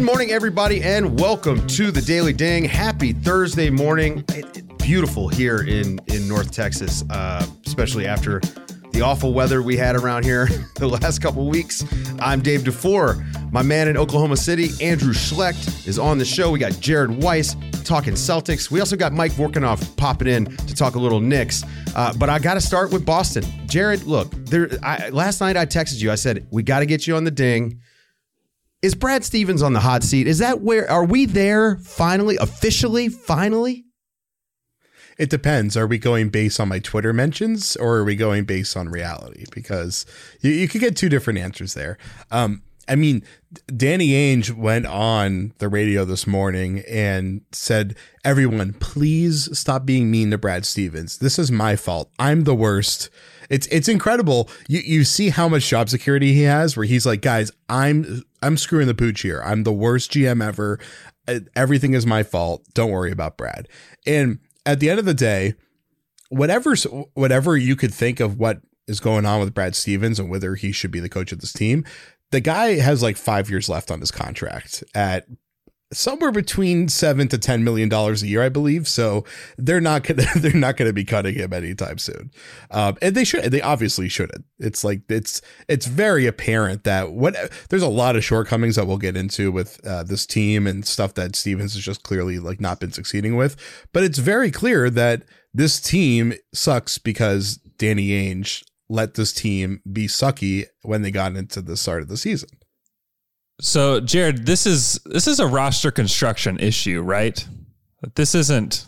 Good morning, everybody, and welcome to the Daily Ding. Happy Thursday morning. Beautiful here in North Texas, especially after the awful weather we had around here the last couple weeks. I'm Dave DeFore. My man in Oklahoma City, Andrew Schlecht, is on the show. We got Jared Weiss talking Celtics. We also got Mike Vorkunov popping in to talk a little Knicks. But I got to start with Boston. Jared, look, last night I texted you. I said, we got to get you on the Ding. Is Brad Stevens on the hot seat? Is that where, are we there finally, officially, finally? It depends. Are we going based on my Twitter mentions or are we going based on reality? Because you could get two different answers there. I mean, Danny Ainge went on the radio this morning and said, everyone, please stop being mean to Brad Stevens. This is my fault. I'm the worst. It's incredible. You see how much job security he has where he's like, guys, I'm screwing the pooch here. I'm the worst GM ever. Everything is my fault. Don't worry about Brad. And at the end of the day, whatever you could think of what is going on with Brad Stevens and whether he should be the coach of this team, the guy has like 5 years left on his contract at somewhere between $7 to $10 million a year, I believe. So they're not gonna be cutting him anytime soon. And they obviously shouldn't. It's like it's very apparent that there's a lot of shortcomings that we'll get into with this team and stuff that Stevens has just clearly like not been succeeding with. But it's very clear that this team sucks because Danny Ainge let this team be sucky when they got into the start of the season. So, Jared, this is a roster construction issue, right? This isn't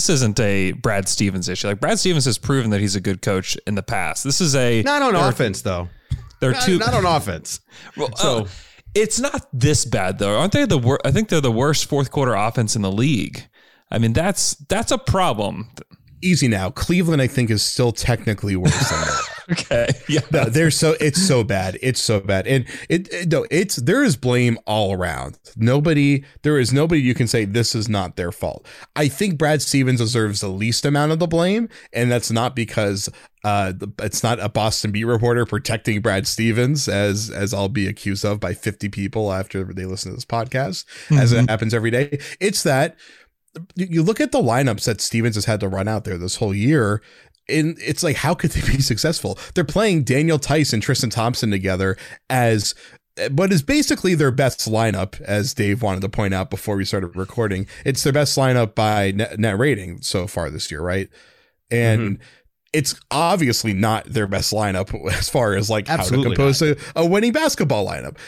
a Brad Stevens issue. Like Brad Stevens has proven that he's a good coach in the past. This is not on offense though. Not on offense. Well, it's not this bad though, aren't they? I think they're the worst fourth quarter offense in the league. I mean, that's a problem. Easy now. Cleveland, I think, is still technically worse than that. Okay. Yeah. No, it's so bad. It's so bad. And there is blame all around. There is nobody you can say this is not their fault. I think Brad Stevens deserves the least amount of the blame. And that's not because it's not a Boston beat reporter protecting Brad Stevens as I'll be accused of by 50 people after they listen to this podcast, as it happens every day. It's that you look at the lineups that Stevens has had to run out there this whole year, and it's like, how could they be successful? They're playing Daniel Tice and Tristan Thompson together as what is basically their best lineup, as Dave wanted to point out before we started recording. It's their best lineup by net rating so far this year, right? And it's obviously not their best lineup as far as like Absolutely how to compose a winning basketball lineup.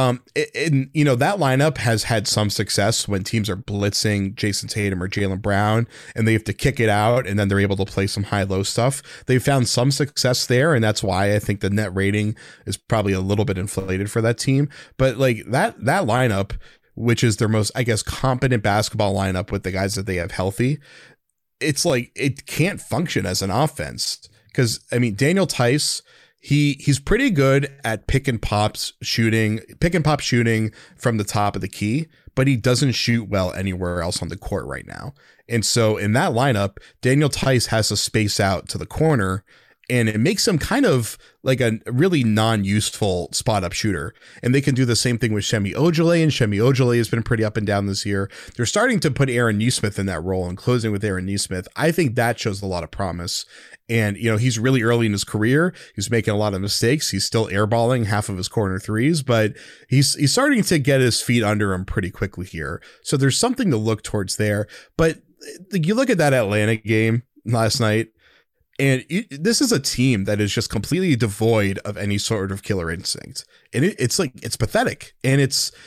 And you know, that lineup has had some success when teams are blitzing Jason Tatum or Jaylen Brown and they have to kick it out and then they're able to play some high-low stuff. They've found some success there, and that's why I think the net rating is probably a little bit inflated for that team. But like that lineup, which is their most, I guess, competent basketball lineup with the guys that they have healthy, it's like it can't function as an offense because, I mean, Daniel Tice, he's pretty good at pick and pop shooting from the top of the key, but he doesn't shoot well anywhere else on the court right now. And so in that lineup, Daniel Tice has to space out to the corner, and it makes him kind of like a really non-useful spot-up shooter. And they can do the same thing with Semi Ojeleye, and Semi Ojeleye has been pretty up and down this year. They're starting to put Aaron Nesmith in that role and closing with Aaron Nesmith. I think that shows a lot of promise. And, you know, he's really early in his career. He's making a lot of mistakes. He's still airballing half of his corner threes, but he's starting to get his feet under him pretty quickly here. So there's something to look towards there. But you look at that Atlanta game last night, and this is a team that is just completely devoid of any sort of killer instinct. And it's like, it's pathetic. And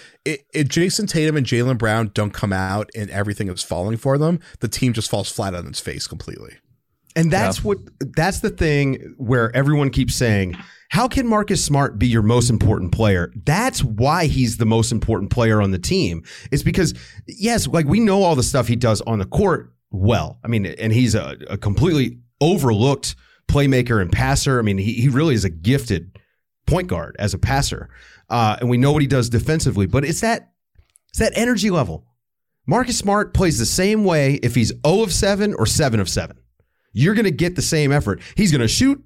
Jason Tatum and Jaylen Brown don't come out and everything is falling for them. The team just falls flat on its face completely. And that's the thing where everyone keeps saying, how can Marcus Smart be your most important player? That's why he's the most important player on the team. It's because, yes, like we know all the stuff he does on the court well. I mean, and he's a completely overlooked playmaker and passer. I mean, he really is a gifted point guard as a passer. And we know what he does defensively, but it's that energy level. Marcus Smart plays the same way if he's 0 of 7 or 7 of 7. You're going to get the same effort. He's going to shoot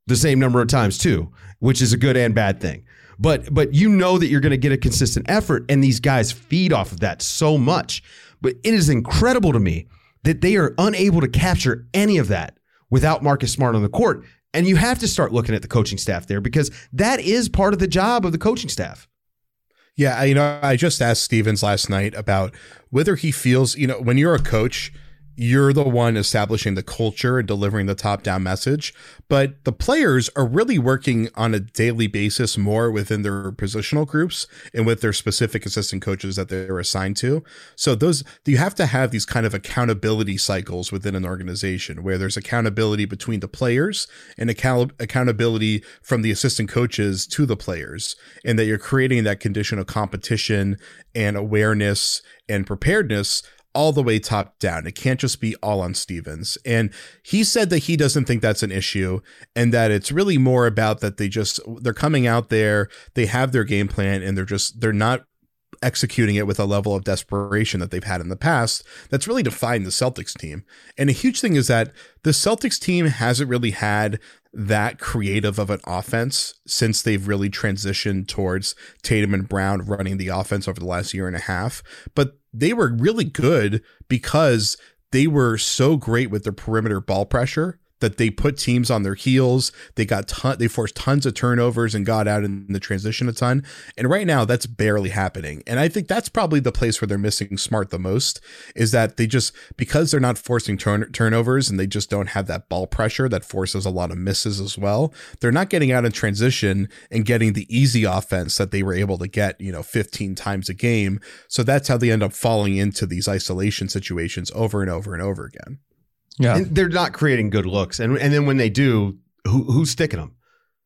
the same number of times too, which is a good and bad thing. But you know that you're going to get a consistent effort, and these guys feed off of that so much. But it is incredible to me that they are unable to capture any of that without Marcus Smart on the court. And you have to start looking at the coaching staff there, because that is part of the job of the coaching staff. Yeah, I just asked Stevens last night about whether he feels, when you're a coach, you're the one establishing the culture and delivering the top-down message, but the players are really working on a daily basis more within their positional groups and with their specific assistant coaches that they're assigned to. So you have to have these kind of accountability cycles within an organization where there's accountability between the players and accountability from the assistant coaches to the players, and that you're creating that condition of competition and awareness and preparedness all the way top down. It can't just be all on Stevens. And he said that he doesn't think that's an issue, and that it's really more about that they're coming out there, they have their game plan, and they're not executing it with a level of desperation that they've had in the past that's really defined the Celtics team. And a huge thing is that the Celtics team hasn't really had that creative of an offense since they've really transitioned towards Tatum and Brown running the offense over the last year and a half. But they were really good because they were so great with their perimeter ball pressure that they put teams on their heels. They forced tons of turnovers and got out in the transition a ton. And right now that's barely happening. And I think that's probably the place where they're missing Smart the most, is that because they're not forcing turnovers and they just don't have that ball pressure that forces a lot of misses as well. They're not getting out in transition and getting the easy offense that they were able to get, 15 times a game. So that's how they end up falling into these isolation situations over and over and over again. Yeah, and they're not creating good looks, and then when they do, who's sticking them?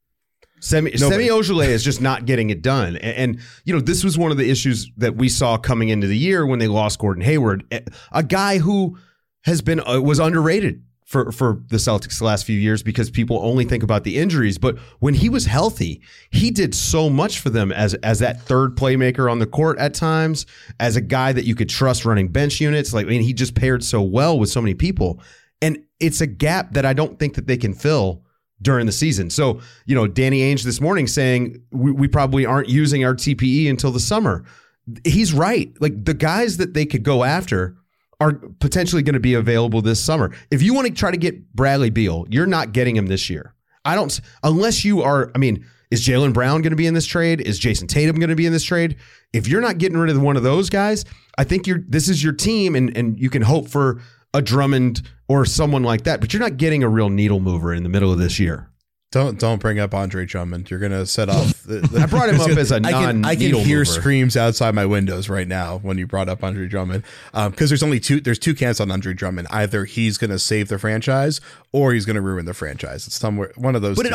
Semi Ojeleye is just not getting it done, and this was one of the issues that we saw coming into the year when they lost Gordon Hayward, a guy who was underrated for the Celtics the last few years because people only think about the injuries. But when he was healthy, he did so much for them as that third playmaker on the court at times, as a guy that you could trust running bench units. He just paired so well with so many people. And it's a gap that I don't think that they can fill during the season. So, Danny Ainge this morning saying we probably aren't using our TPE until the summer. He's right. The guys that they could go after are potentially going to be available this summer. If you want to try to get Bradley Beal, you're not getting him this year. Unless you are, is Jaylen Brown going to be in this trade? Is Jason Tatum going to be in this trade? If you're not getting rid of one of those guys, I think this is your team, and you can hope for a Drummond or someone like that, but you're not getting a real needle mover in the middle of this year. Don't bring up Andre Drummond. You're going to set off. I brought him up as a non-needle I can hear mover. Screams outside my windows right now when you brought up Andre Drummond, because there's two camps on Andre Drummond. Either he's going to save the franchise or he's going to ruin the franchise. It's somewhere one of those. But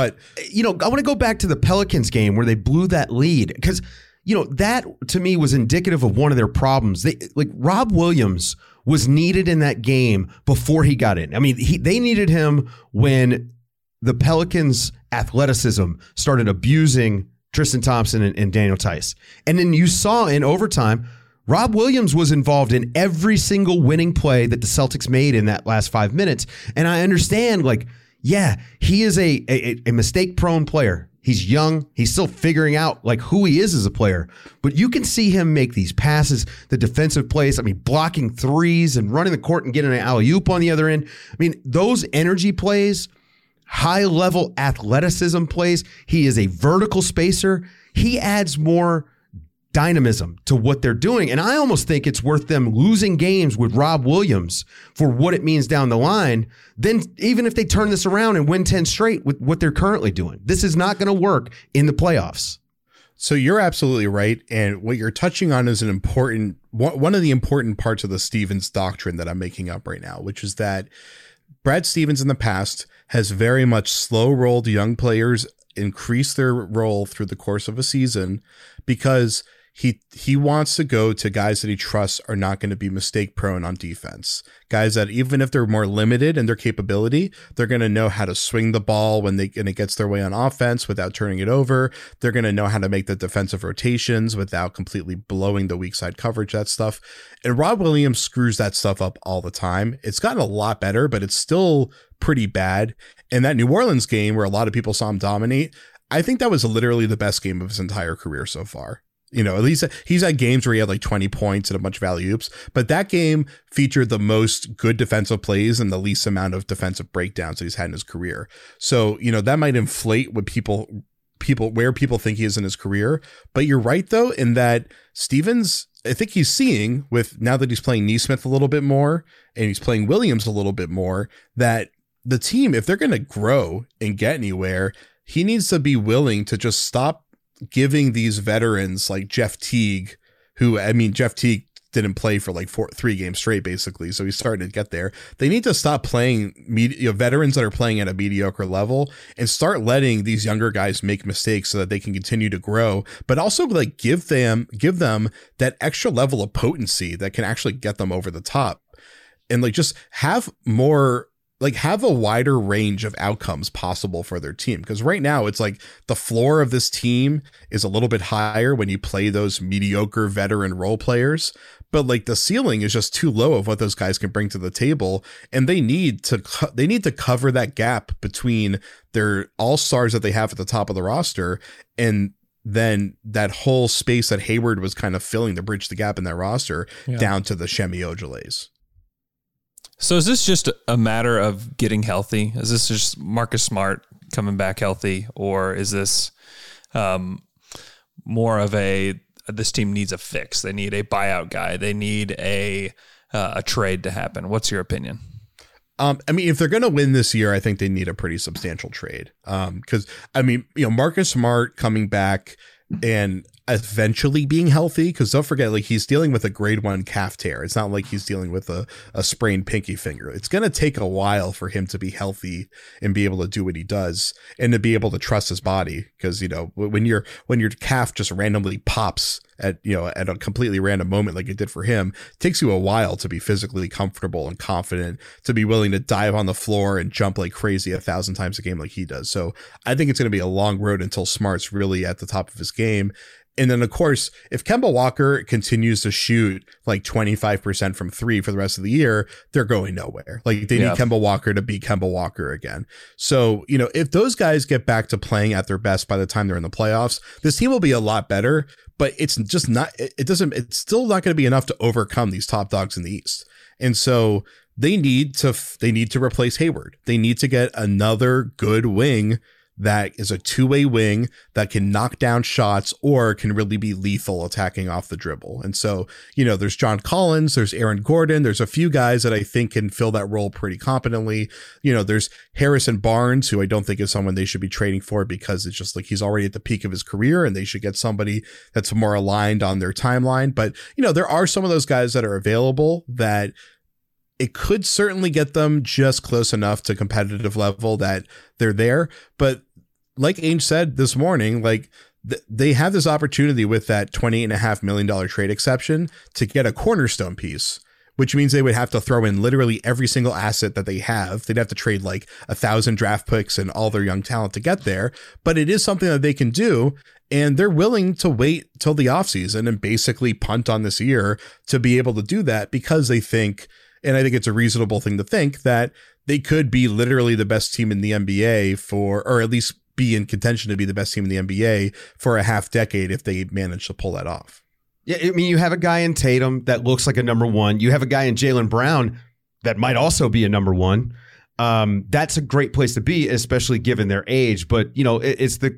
I want to go back to the Pelicans game where they blew that lead, because that to me was indicative of one of their problems. Rob Williams was needed in that game before he got in. They needed him when the Pelicans' athleticism started abusing Tristan Thompson and Daniel Tice. And then you saw in overtime, Rob Williams was involved in every single winning play that the Celtics made in that last 5 minutes. And I understand, he is a mistake-prone player. He's young. He's still figuring out who he is as a player. But you can see him make these passes, the defensive plays. Blocking threes and running the court and getting an alley-oop on the other end. Those energy plays, high-level athleticism plays. He is a vertical spacer. He adds more dynamism to what they're doing. And I almost think it's worth them losing games with Rob Williams for what it means down the line, then even if they turn this around and win 10 straight with what they're currently doing. This is not going to work in the playoffs. So you're absolutely right. And what you're touching on is one of the important parts of the Stevens doctrine that I'm making up right now, which is that Brad Stevens in the past has very much slow-rolled young players increase their role through the course of a season because he wants to go to guys that he trusts are not going to be mistake prone on defense. Guys that even if they're more limited in their capability, they're going to know how to swing the ball when it gets their way on offense without turning it over. They're going to know how to make the defensive rotations without completely blowing the weak side coverage, that stuff. And Rob Williams screws that stuff up all the time. It's gotten a lot better, but it's still pretty bad. And that New Orleans game where a lot of people saw him dominate, I think that was literally the best game of his entire career so far. You know, at least he's had games where he had like 20 points and a bunch of alley-oops, but that game featured the most good defensive plays and the least amount of defensive breakdowns that he's had in his career. So, you know, that might inflate what people where people think he is in his career. But you're right, though, in that Stevens, I think he's seeing with now that he's playing Neesmith a little bit more and he's playing Williams a little bit more, that the team, if they're going to grow and get anywhere, he needs to be willing to just stop giving these veterans like Jeff Teague, who, I mean, Jeff Teague didn't play for like 3 games straight, basically. So he's starting to get there. They need to stop playing veterans that are playing at a mediocre level and start letting these younger guys make mistakes so that they can continue to grow, but also like give them that extra level of potency that can actually get them over the top and like just have more, like have a wider range of outcomes possible for their team. Because right now it's like the floor of this team is a little bit higher when you play those mediocre veteran role players, but like the ceiling is just too low of what those guys can bring to the table. And they need to cover that gap between their all-stars that they have at the top of the roster and then that whole space that Hayward was kind of filling to bridge the gap in that roster down to the Semi Ojeleyes. So is this just a matter of getting healthy? Is this just Marcus Smart coming back healthy? Or is this more of this team needs a fix? They need a buyout guy. They need a trade to happen. What's your opinion? I mean, if they're going to win this year, I think they need a pretty substantial trade. Because, I mean, you know, Marcus Smart coming back and eventually being healthy, because don't forget, like, he's dealing with a grade 1 calf tear. It's not like he's dealing with a sprained pinky finger. It's going to take a while for him to be healthy and be able to do what he does and to be able to trust his body. Because, you know, when your calf just randomly pops at a completely random moment like it did for him, it takes you a while to be physically comfortable and confident, to be willing to dive on the floor and jump like crazy 1,000 times a game like he does. So I think it's going to be a long road until Smart's really at the top of his game. And then, of course, if Kemba Walker continues to shoot like 25% from 3 for the rest of the year, they're going nowhere. Like, they need Kemba Walker to be Kemba Walker again. So, you know, if those guys get back to playing at their best by the time they're in the playoffs, this team will be a lot better. But it's just not, it's still not going to be enough to overcome these top dogs in the East. And so they need to replace Hayward. They need to get another good wing that is a two-way wing that can knock down shots or can really be lethal attacking off the dribble. And so, you know, there's John Collins, there's Aaron Gordon, there's a few guys that I think can fill that role pretty competently. You know, there's Harrison Barnes, who I don't think is someone they should be trading for because it's just like he's already at the peak of his career and they should get somebody that's more aligned on their timeline. But, you know, there are some of those guys that are available that it could certainly get them just close enough to competitive level that they're there. But like Ainge said this morning, like they have this opportunity with that $28.5 million trade exception to get a cornerstone piece, which means they would have to throw in literally every single asset that they have. They'd have to trade like 1,000 draft picks and all their young talent to get there. But it is something that they can do. And they're willing to wait till the offseason and basically punt on this year to be able to do that because they think, and I think it's a reasonable thing to think, that they could be literally the best team in the NBA or at least be in contention to be the best team in the NBA for a half decade if they manage to pull that off. Yeah, I mean, you have a guy in Tatum that looks like a number 1. You have a guy in Jaylen Brown that might also be a number 1. That's a great place to be, especially given their age. But, you know,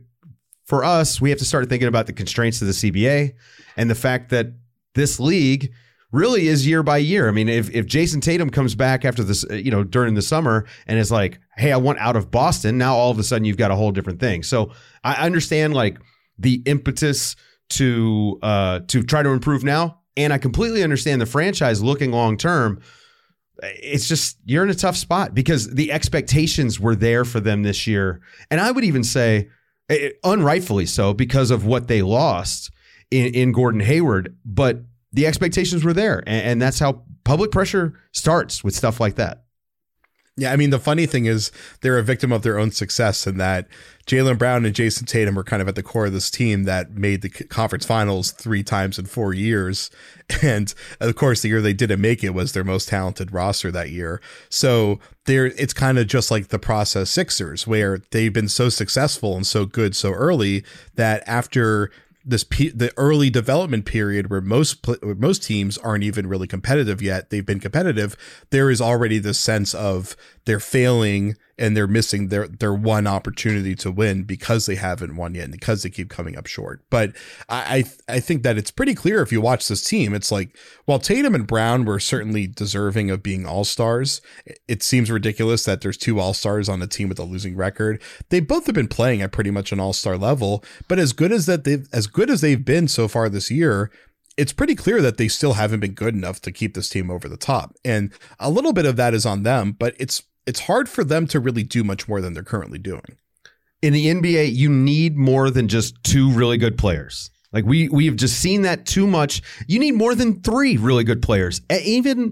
for us, we have to start thinking about the constraints of the CBA and the fact that this league really is year by year. I mean, if Jason Tatum comes back after this, you know, during the summer and is like, hey, I want out of Boston, now all of a sudden you've got a whole different thing. So I understand like the impetus to try to improve now. And I completely understand the franchise looking long term. It's just, you're in a tough spot because the expectations were there for them this year. And I would even say unrightfully so because of what they lost. in Gordon Hayward, but the expectations were there. And that's how public pressure starts with stuff like that. Yeah, I mean, the funny thing is they're a victim of their own success in that Jaylen Brown and Jason Tatum were kind of at the core of this team that made the conference finals 3 times in 4 years. And of course, the year they didn't make it was their most talented roster that year. So it's kind of just like the process Sixers, where they've been so successful and so good so early that after the early development period where most teams aren't even really competitive yet, they've been competitive, there is already this sense of they're failing and they're missing their one opportunity to win because they haven't won yet and because they keep coming up short. But I think that it's pretty clear if you watch this team, it's like, while Tatum and Brown were certainly deserving of being all-stars, it seems ridiculous that there's 2 all-stars on a team with a losing record. They both have been playing at pretty much an all-star level, but as good as they've been so far this year, it's pretty clear that they still haven't been good enough to keep this team over the top. And a little bit of that is on them, but it's hard for them to really do much more than they're currently doing. In the NBA, you need more than just 2 really good players. Like we've just seen that too much. You need more than 3 really good players. The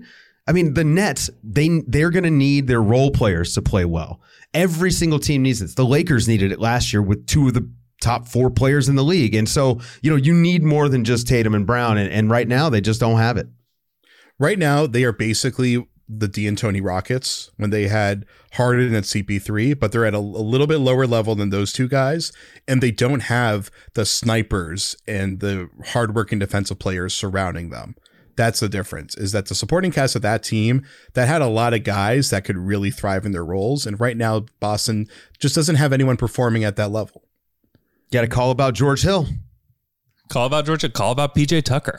Nets, they're going to need their role players to play well. Every single team needs this. The Lakers needed it last year with 2 of the top 4 players in the league. And so, you need more than just Tatum and Brown. And right now they just don't have it. Right now, they are basically the D'Antoni Rockets when they had Harden and CP3, but they're at a little bit lower level than those 2 guys. And they don't have the snipers and the hardworking defensive players surrounding them. That's the difference, is that the supporting cast of that team that had a lot of guys that could really thrive in their roles. And right now, Boston just doesn't have anyone performing at that level. Got to call about George Hill. Call about PJ Tucker.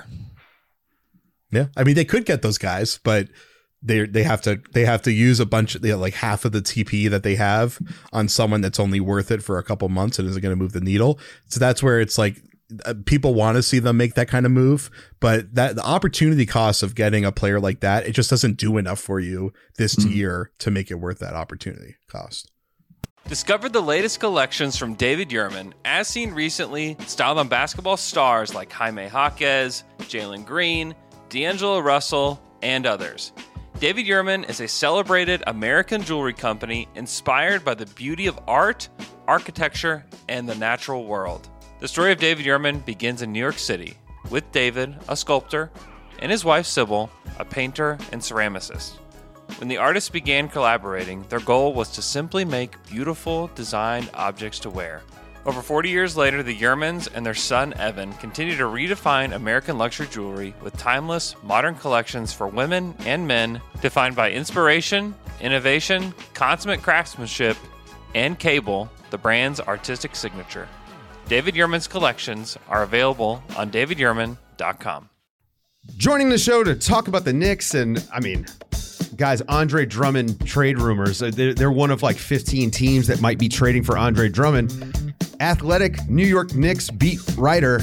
Yeah. I mean, they could get those guys, but they have to use a bunch of like half of the TP that they have on someone that's only worth it for a couple months and isn't going to move the needle. So that's where it's like people want to see them make that kind of move, but that the opportunity cost of getting a player like that, it just doesn't do enough for you this year to make it worth that opportunity cost. Discover the latest collections from David Yurman, as seen recently, styled on basketball stars like Jaime Jaquez, Jalen Green, D'Angelo Russell, and others. David Yurman is a celebrated American jewelry company inspired by the beauty of art, architecture, and the natural world. The story of David Yurman begins in New York City, with David, a sculptor, and his wife Sybil, a painter and ceramicist. When the artists began collaborating, their goal was to simply make beautiful, designed objects to wear. Over 40 years later, the Yurmans and their son Evan continue to redefine American luxury jewelry with timeless, modern collections for women and men defined by inspiration, innovation, consummate craftsmanship, and Cable, the brand's artistic signature. David Yurman's collections are available on davidyurman.com. Joining the show to talk about the Knicks and, guys, Andre Drummond trade rumors. They're one of like 15 teams that might be trading for Andre Drummond. Athletic New York Knicks beat reporter,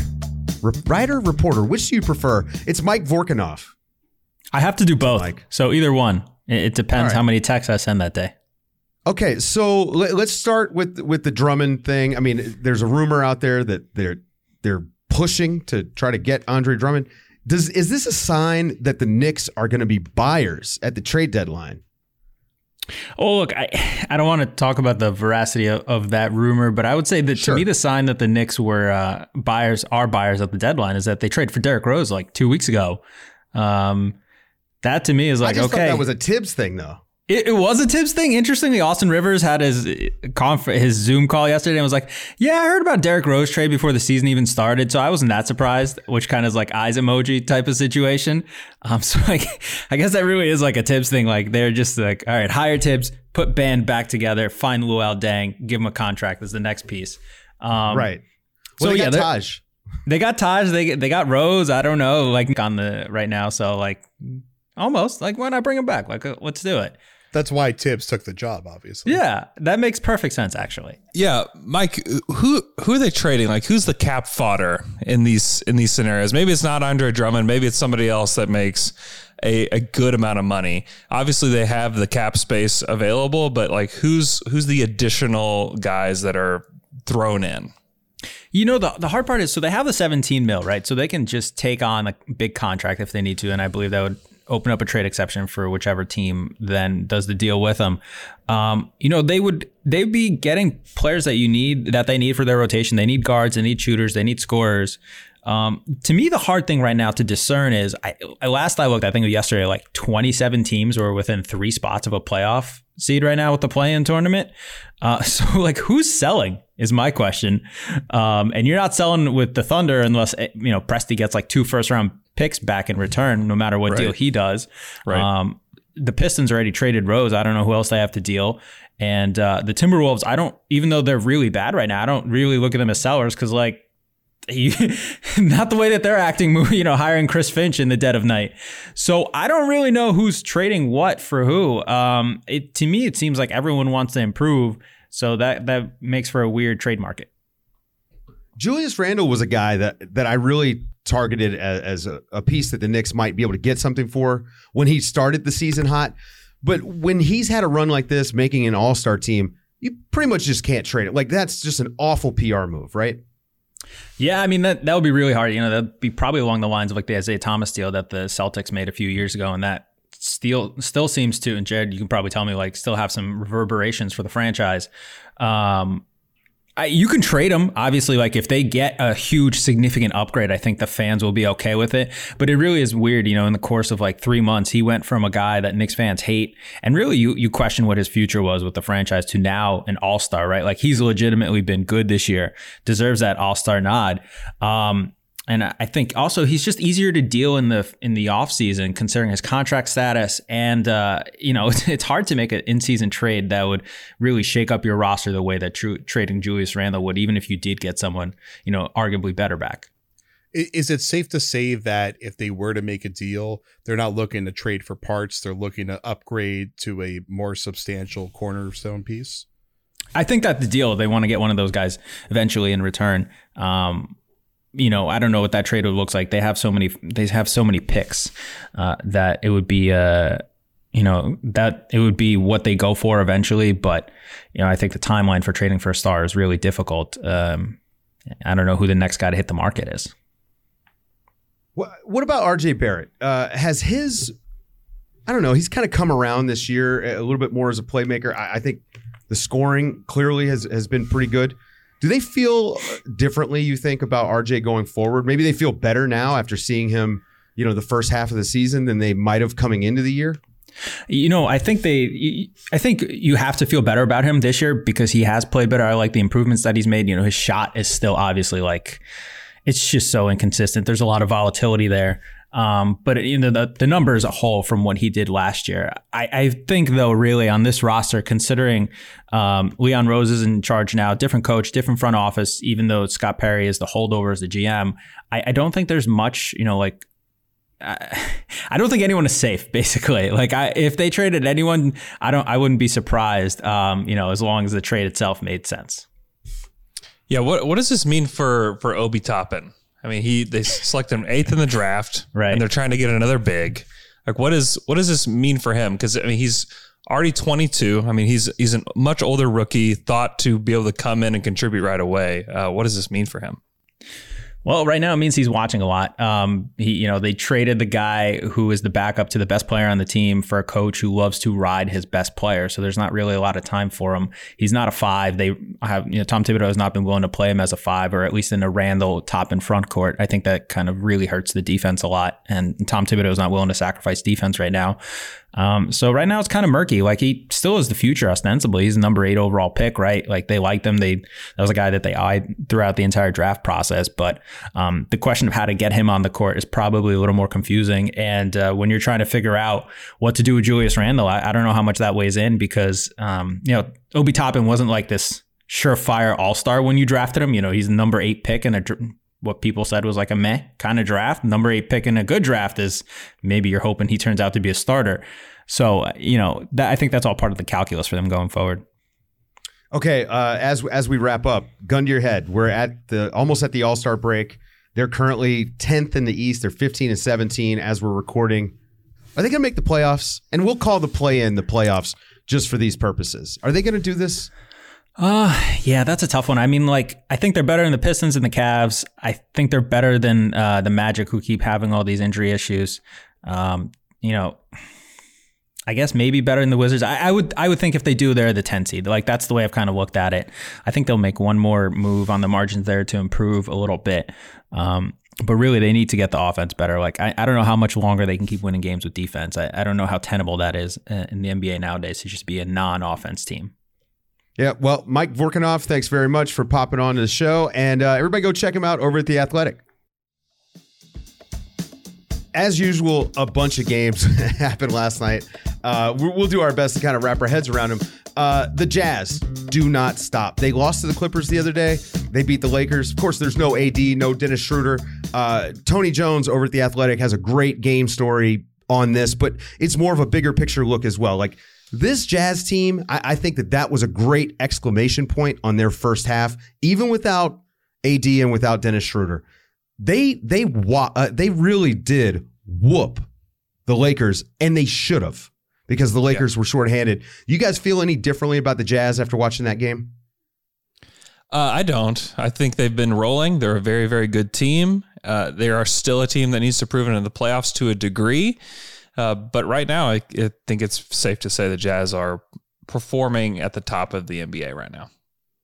which do you prefer? It's Mike Vorkunov. I have to do both. Mike. So either one. It depends how many texts I send that day. Okay, so let's start with the Drummond thing. I mean, there's a rumor out there that they're pushing to try to get Andre Drummond. Is this a sign that the Knicks are going to be buyers at the trade deadline? Oh, look, I don't want to talk about the veracity of that rumor, but I would say that to me, the sign that the Knicks were buyers at the deadline is that they traded for Derrick Rose like 2 weeks ago. That to me is like, I just okay. thought that was a Tibbs thing, though. It was a Tibbs thing. Interestingly, Austin Rivers had his Zoom call yesterday and was like, yeah, I heard about Derrick Rose trade before the season even started. So I wasn't that surprised, which kind of is like eyes emoji type of situation. So I guess that really is like a Tibbs thing. Like they're just like, all right, hire Tibbs, put band back together, find Luol Deng, give him a contract as the next piece. Right. Well, so they got Taj. They got Taj. They got Rose. I don't know, like on the right now. So like almost like, why not bring him back? Like, let's do it. That's why Tibbs took the job, obviously. Yeah, that makes perfect sense, actually. Yeah, Mike, who are they trading? Like, who's the cap fodder in these scenarios? Maybe it's not Andre Drummond. Maybe it's somebody else that makes a good amount of money. Obviously, they have the cap space available, but like, who's the additional guys that are thrown in? You know, the hard part is, so they have the 17 mil, right? So they can just take on a big contract if they need to. And I believe that would open up a trade exception for whichever team then does the deal with them. You know, they'd be getting players that they need for their rotation. They need guards, they need shooters, they need scorers. To me, the hard thing right now to discern is, last I looked, I think yesterday, like 27 teams were within 3 spots of a playoff seed right now with the play-in tournament. So like, who's selling is my question. And you're not selling with the Thunder unless, you know, Presti gets like 2 first-round picks back in return, no matter what deal he does. Right. The Pistons already traded Rose. I don't know who else they have to deal. And the Timberwolves, even though they're really bad right now, I don't really look at them as sellers because, like, not the way that they're acting, you know, hiring Chris Finch in the dead of night. So I don't really know who's trading what for who. To me, it seems like everyone wants to improve. So that makes for a weird trade market. Julius Randle was a guy that I really targeted as a piece that the Knicks might be able to get something for when he started the season hot. But when he's had a run like this, making an all-star team, you pretty much just can't trade it. Like, that's just an awful PR move, right? Yeah, I mean, that would be really hard. You know, that'd be probably along the lines of like the Isaiah Thomas deal that the Celtics made a few years ago. And that still seems to, and Jared, you can probably tell me, like, still have some reverberations for the franchise. You can trade them, obviously. Like, if they get a huge, significant upgrade, I think the fans will be okay with it. But it really is weird, you know, in the course of like 3 months, he went from a guy that Knicks fans hate, and really you question what his future was with the franchise, to now an all-star, right? Like, he's legitimately been good this year, deserves that all-star nod. And I think also he's just easier to deal in the offseason, considering his contract status. And, you know, it's hard to make an in-season trade that would really shake up your roster the way that trading Julius Randle would, even if you did get someone, you know, arguably better back. Is it safe to say that if they were to make a deal, they're not looking to trade for parts, they're looking to upgrade to a more substantial cornerstone piece? I think that the deal, they want to get one of those guys eventually in return. You know, I don't know what that trade looks like. They have so many picks that it would be, you know, that it would be what they go for eventually. But, you know, I think the timeline for trading for a star is really difficult. I don't know who the next guy to hit the market is. What about RJ Barrett? Has his, I don't know, he's kind of come around this year a little bit more as a playmaker. I think the scoring clearly has been pretty good. Do they feel differently, you think, about RJ going forward? Maybe they feel better now after seeing him, you know, the first half of the season than they might have coming into the year? You know, I think you have to feel better about him this year because he has played better. I like the improvements that he's made. You know, his shot is still obviously, like, it's just so inconsistent. There's a lot of volatility there. But you know, the number as a whole from what he did last year, I think though, really on this roster, considering Leon Rose is in charge now, different coach, different front office, even though Scott Perry is the holdover as the GM, I don't think there's much, you know, like, I don't think anyone is safe, basically. Like, if they traded anyone, I wouldn't be surprised, you know, as long as the trade itself made sense. Yeah. What does this mean for Obi Toppin? I mean, they selected him 8th in the draft, right? And they're trying to get another big. Like, what does this mean for him? Because I mean, he's already 22. I mean, he's a much older rookie, thought to be able to come in and contribute right away. What does this mean for him? Well, right now it means he's watching a lot. They traded the guy who is the backup to the best player on the team for a coach who loves to ride his best player. So there's not really a lot of time for him. He's not a 5. They have, you know, Tom Thibodeau has not been willing to play him as a 5, or at least in a Randle top and front court. I think that kind of really hurts the defense a lot. And Tom Thibodeau is not willing to sacrifice defense right now. So right now it's kind of murky. Like, he still is the future ostensibly. He's a number 8 overall pick, right? Like, they liked him. That was a guy that they eyed throughout the entire draft process. But the question of how to get him on the court is probably a little more confusing. And when you're trying to figure out what to do with Julius Randle, I don't know how much that weighs in because, you know, Obi Toppin wasn't like this surefire all-star when you drafted him. You know, he's a number 8 pick in what people said was like a meh kind of draft. Number 8 pick in a good draft is maybe you're hoping he turns out to be a starter. So, you know, I think that's all part of the calculus for them going forward. Okay, as we wrap up, gun to your head, we're almost at the All-Star break. They're currently 10th in the East. They're 15-17 as we're recording. Are they going to make the playoffs? And we'll call the play-in the playoffs just for these purposes. Are they going to do this? Yeah, that's a tough one. I mean, like, I think they're better than the Pistons and the Cavs. I think they're better than the Magic, who keep having all these injury issues. You know, I guess maybe better than the Wizards. I would think if they do, they're the 10 seed. Like, that's the way I've kind of looked at it. I think they'll make one more move on the margins there to improve a little bit. But really, they need to get the offense better. Like, I don't know how much longer they can keep winning games with defense. I don't know how tenable that is in the NBA nowadays to just be a non-offense team. Yeah, well, Mike Vorkunov, thanks very much for popping on to the show. And everybody go check him out over at The Athletic. As usual, a bunch of games happened last night. We'll do our best to kind of wrap our heads around them. The Jazz do not stop. They lost to the Clippers the other day. They beat the Lakers. Of course, there's no AD, no Dennis Schroeder. Tony Jones over at The Athletic has a great game story on this, but it's more of a bigger picture look as well. Like, this Jazz team, I think that was a great exclamation point on their first half, even without AD and without Dennis Schroeder. They really did whoop the Lakers, and they should have, because the Lakers were shorthanded. You guys feel any differently about the Jazz after watching that game? I don't. I think they've been rolling. They're a very, very good team. They are still a team that needs to prove it in the playoffs to a degree. But right now, I think it's safe to say the Jazz are performing at the top of the NBA right now.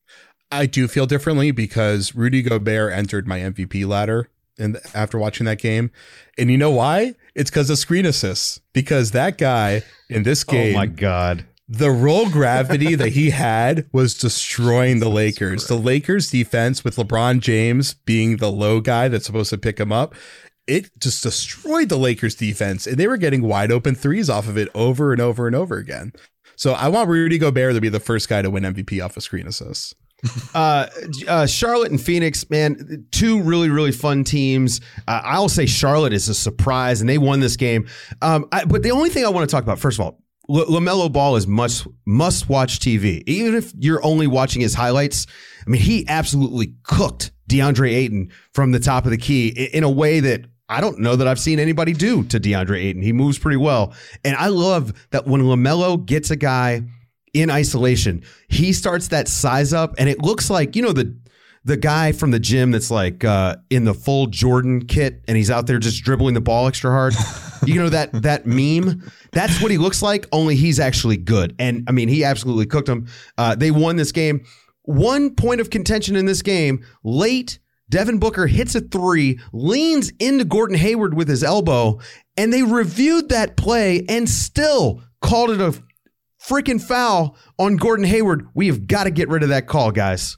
I do feel differently because Rudy Gobert entered my MVP ladder after watching that game. And you know why? It's because of screen assists. Because that guy in this game, oh my God, the roll gravity that he had was destroying the Lakers. The Lakers defense, with LeBron James being the low guy that's supposed to pick him up, it just destroyed the Lakers defense, and they were getting wide open threes off of it over and over and over again. So I want Rudy Gobert to be the first guy to win MVP off of screen assists. Charlotte and Phoenix, man, two really, really fun teams. I'll say Charlotte is a surprise, and they won this game. But the only thing I want to talk about, first of all, LaMelo Ball is must-watch TV. Even if you're only watching his highlights, I mean, he absolutely cooked DeAndre Ayton from the top of the key in a way that I don't know that I've seen anybody do to DeAndre Ayton. He moves pretty well. And I love that when LaMelo gets a guy in isolation, he starts that size up, and it looks like, you know, the guy from the gym that's like in the full Jordan kit, and he's out there just dribbling the ball extra hard. You know, that meme? That's what he looks like, only he's actually good. And I mean, he absolutely cooked him. They won this game. One point of contention in this game, late, Devin Booker hits a three, leans into Gordon Hayward with his elbow, and they reviewed that play and still called it a freaking foul on Gordon Hayward. We have got to get rid of that call, guys.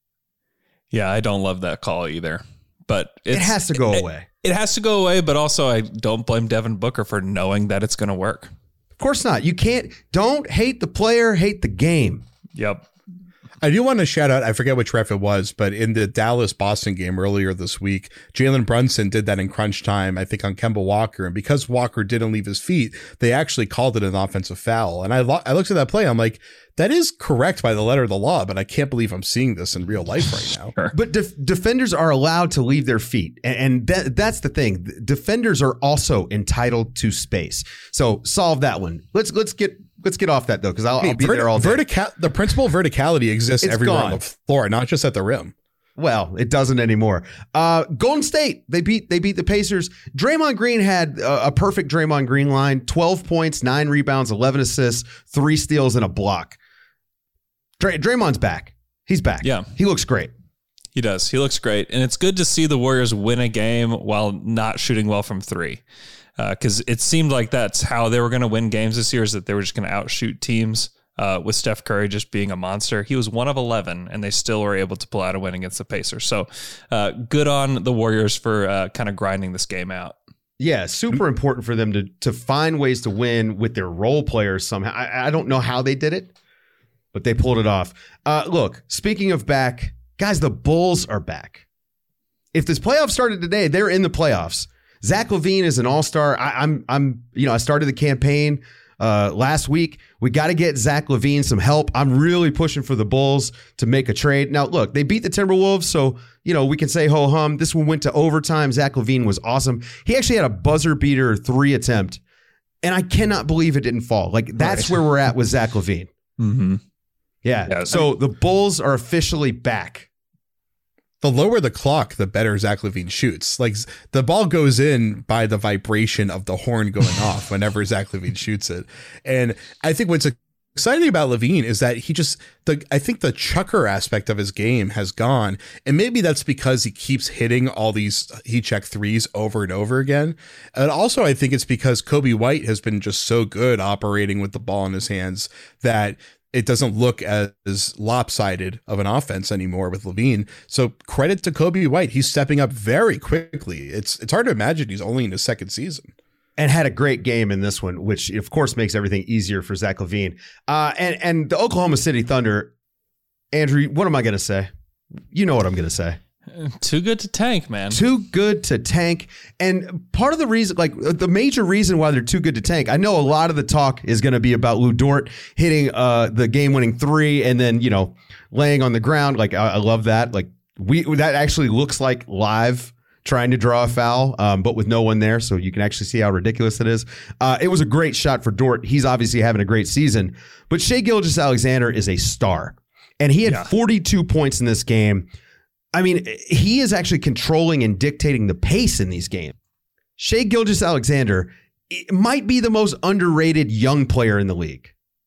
Yeah, I don't love that call either, but it has to go away. It has to go away, but also I don't blame Devin Booker for knowing that it's going to work. Of course not. You don't hate the player, hate the game. Yep. I do want to shout out, I forget which ref it was, but in the Dallas-Boston game earlier this week, Jalen Brunson did that in crunch time, I think on Kemba Walker. And because Walker didn't leave his feet, they actually called it an offensive foul. And I looked at that play, I'm like, that is correct by the letter of the law, but I can't believe I'm seeing this in real life right now. Sure. But defenders are allowed to leave their feet. And that's the thing. Defenders are also entitled to space. So solve that one. Let's get off that, though, because I'll be there all day. The principle of verticality exists everywhere gone on the floor, not just at the rim. Well, it doesn't anymore. Golden State, they beat the Pacers. Draymond Green had a perfect Draymond Green line: 12 points, 9 rebounds, 11 assists, 3 steals, and a block. Draymond's back. He's back. Yeah. He looks great. He does. He looks great. And it's good to see the Warriors win a game while not shooting well from three. Because it seemed like that's how they were going to win games this year, is that they were just going to outshoot teams with Steph Curry just being a monster. He was 1 of 11, and they still were able to pull out a win against the Pacers. So good on the Warriors for kind of grinding this game out. Yeah, super important for them to find ways to win with their role players somehow. I don't know how they did it, but they pulled it off. Look, speaking of back, guys, the Bulls are back. If this playoff started today, they're in the playoffs. Zach LaVine is an all-star. I started the campaign last week. We got to get Zach LaVine some help. I'm really pushing for the Bulls to make a trade. Now, look, they beat the Timberwolves, so we can say ho hum. This one went to overtime. Zach LaVine was awesome. He actually had a buzzer beater 3 attempt, and I cannot believe it didn't fall. Like, that's where we're at with Zach LaVine. Mm-hmm. Yeah. So the Bulls are officially back. The lower the clock, the better Zach LaVine shoots. Like the ball goes in by the vibration of the horn going off whenever Zach LaVine shoots it. And I think what's exciting about LaVine is that I think the chucker aspect of his game has gone. And maybe that's because he keeps hitting all these heat check threes over and over again. And also I think it's because Coby White has been just so good operating with the ball in his hands that it doesn't look as lopsided of an offense anymore with LaVine. So credit to Coby White. He's stepping up very quickly. It's hard to imagine he's only in his second season. And had a great game in this one, which of course makes everything easier for Zach LaVine. And the Oklahoma City Thunder, Andrew, what am I going to say? You know what I'm going to say. Too good to tank, man. Too good to tank. And part of the reason, like the major reason why they're too good to tank, I know a lot of the talk is going to be about Lou Dort hitting the game-winning three and then, laying on the ground. Like, I love that. Like, that actually looks like live trying to draw a foul, but with no one there, so you can actually see how ridiculous it is. It was a great shot for Dort. He's obviously having a great season. But Shai Gilgeous-Alexander is a star. And he had 42 points in this game. I mean, he is actually controlling and dictating the pace in these games. Shai Gilgeous-Alexander might be the most underrated young player in the league.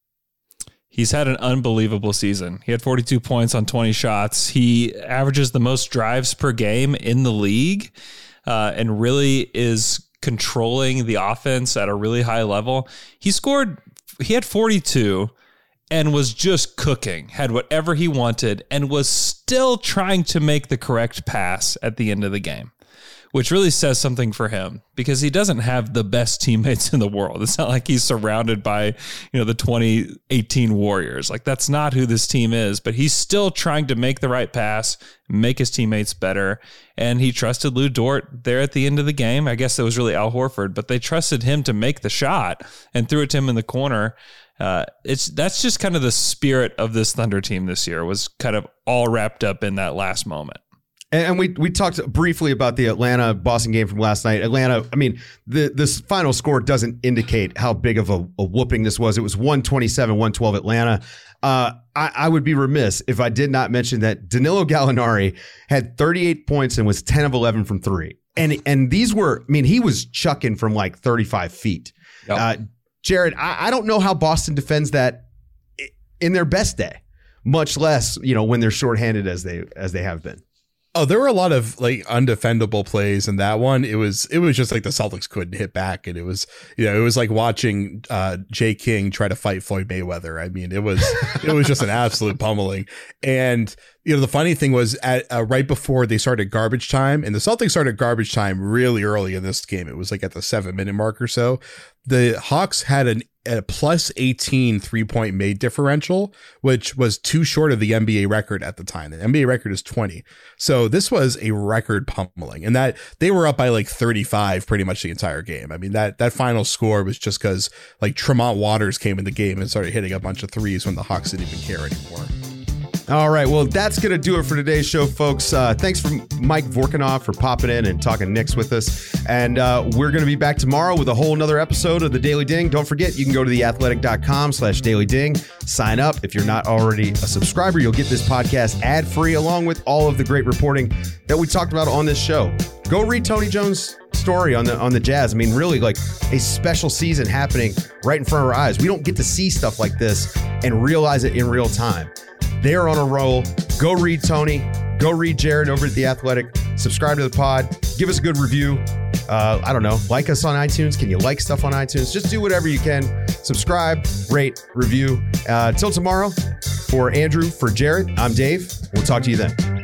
He's had an unbelievable season. He had 42 points on 20 shots. He averages the most drives per game in the league and really is controlling the offense at a really high level. He had 42 and was just cooking, had whatever he wanted, and was still trying to make the correct pass at the end of the game, which really says something for him because he doesn't have the best teammates in the world. It's not like he's surrounded by, the 2018 Warriors. Like, that's not who this team is, but he's still trying to make the right pass, make his teammates better. And he trusted Lou Dort there at the end of the game. I guess it was really Al Horford, but they trusted him to make the shot and threw it to him in the corner. That's just kind of the spirit of this Thunder team this year, was kind of all wrapped up in that last moment. And we talked briefly about the Atlanta-Boston game from last night. Atlanta, I mean, this final score doesn't indicate how big of a whooping this was. It was 127-112 Atlanta. I would be remiss if I did not mention that Danilo Gallinari had 38 points and was 10 of 11 from three. And these were, I mean, he was chucking from like 35 feet. Yep. Jared, I don't know how Boston defends that in their best day, much less, when they're shorthanded as they have been. Oh, there were a lot of like undefendable plays in that one. It was just like the Celtics couldn't hit back, and it was like watching Jay King try to fight Floyd Mayweather. I mean, it was just an absolute pummeling. And the funny thing was at right before they started garbage time, and the Celtics started garbage time really early in this game. It was like at the 7-minute mark or so. The Hawks had a plus 18 3-point made differential, which was too short of the NBA record at the time. The NBA record is 20. So this was a record pummeling, and that they were up by like 35 pretty much the entire game. I mean, that final score was just because like Tremont Waters came in the game and started hitting a bunch of threes when the Hawks didn't even care anymore. All right, well, that's going to do it for today's show, folks. Thanks for Mike Vorkunov for popping in and talking Knicks with us. And we're going to be back tomorrow with a whole nother episode of The Daily Ding. Don't forget, you can go to theathletic.com/Daily Ding. Sign up. If you're not already a subscriber, you'll get this podcast ad-free along with all of the great reporting that we talked about on this show. Go read Tony Jones' story on the Jazz. I mean, really like a special season happening right in front of our eyes. We don't get to see stuff like this and realize it in real time. They're on a roll. Go read Tony. Go read Jared over at The Athletic. Subscribe to the pod. Give us a good review. I don't know. Like us on iTunes. Can you like stuff on iTunes? Just do whatever you can. Subscribe, rate, review. Till tomorrow, for Andrew, for Jared, I'm Dave. We'll talk to you then.